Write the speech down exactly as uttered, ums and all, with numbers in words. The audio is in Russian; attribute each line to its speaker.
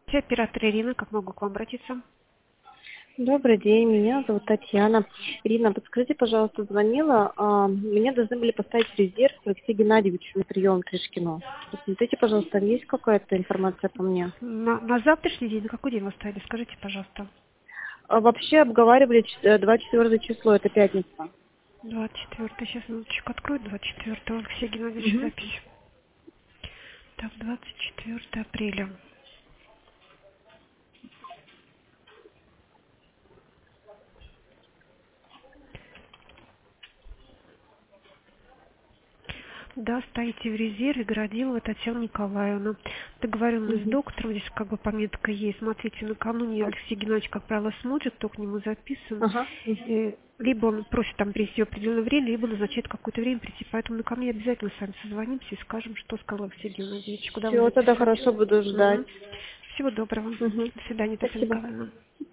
Speaker 1: Оператор Ирина, как могу к вам обратиться?
Speaker 2: Добрый день, меня зовут Татьяна. Ирина, подскажите, пожалуйста, звонила. а, Мне должны были поставить резерв к Алексею Геннадьевичу на прием к Тришкину. Посмотрите, пожалуйста, есть какая-то информация по мне?
Speaker 1: На, на завтрашний день, на какой день вы ставили? Скажите, пожалуйста.
Speaker 2: А Вообще обговаривали ч- э, двадцать четвёртое число, это пятница.
Speaker 1: двадцать четвёртое. Сейчас минуточку открою. двадцать четвёртое. Алексей Геннадьевич,
Speaker 2: Мгм.
Speaker 1: запись. Так, двадцать четвёртое апреля. Да, стоите в резерве, Городилова Татьяна Николаевна. Договоренность с
Speaker 2: Мгм.
Speaker 1: доктором, здесь как бы пометка есть. Смотрите, накануне Алексей Геннадьевич, как правило, смотрит, кто к нему записан.
Speaker 2: Ага. Мгм.
Speaker 1: И либо он просит там прийти в определенное время, либо назначает какое-то время прийти. Поэтому накануне обязательно с вами созвонимся и скажем, что сказал Алексей Геннадьевич, куда вы
Speaker 2: Все, тогда
Speaker 1: записать.
Speaker 2: хорошо, буду ждать.
Speaker 1: Мгм. Всего доброго.
Speaker 2: Мгм.
Speaker 1: До свидания, Татьяна
Speaker 2: Спасибо.
Speaker 1: Николаевна.